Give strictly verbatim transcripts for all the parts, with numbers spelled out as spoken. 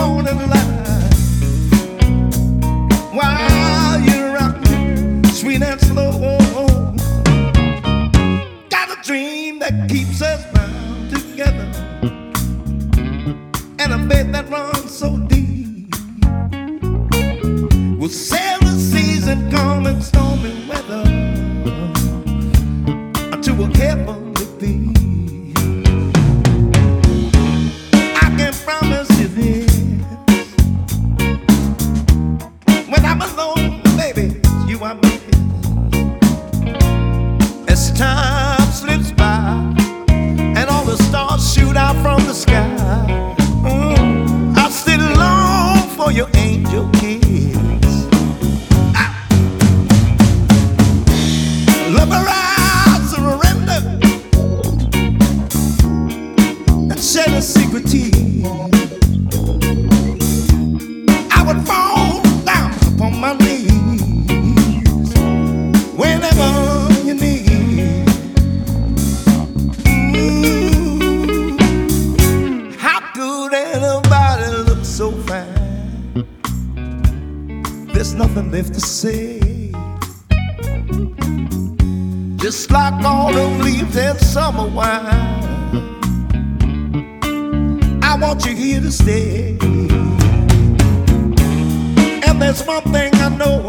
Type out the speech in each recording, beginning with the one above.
morning light while you rock me sweet and slow. Got a dream that keeps us bound together, and a bed that runs so deep. We'll sail the seas in calm and stormy weather until we're heavenly peace. I can promise you this: when I'm alone, baby, you are mine. As time slips by and all the stars shoot out from the sky, mm, I still long for your angel kiss. Ah. Lover, I surrender and shed a secret tear. I would fall down upon my knees whenever you need. Mm, how could anybody look so fine? There's nothing left to say. Just like autumn leaves and summer wine, I want you here to stay. And there's one thing I know: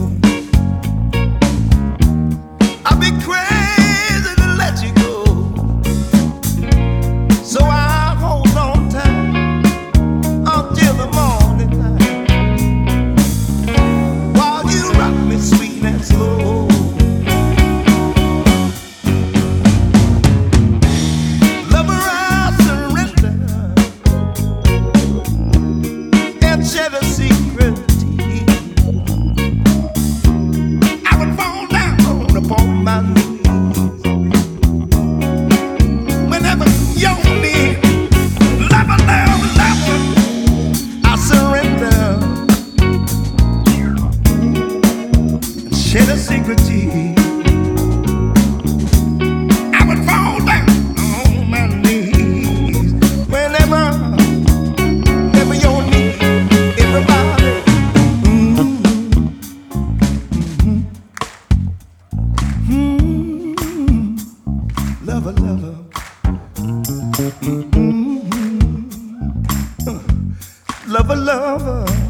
I'd be crazy to let you go. So I hold on tight until the morning light while you rock me sweet and slow. Lover, I surrender and shed a secret. I would fall down upon my knees whenever you're near. Lover, lover, lover, I surrender and shed a secret tear. I would fall down on my knees whenever, whenever you're near. Everybody, mm, mm, lover, lover, mm, uh, lover, lover.